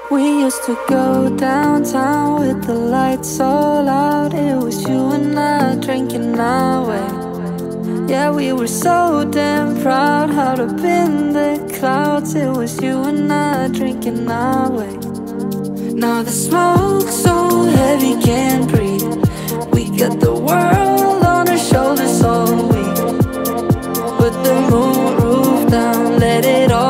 We used to go downtown with the lights all out. It was you and I drinking our way. Yeah, we were so damn proud, held up in the clouds. It was you and I drinking our way. Now the smoke's so heavy, can't breathe. We got the world on our shoulders all week. Put the moon roof down, let it all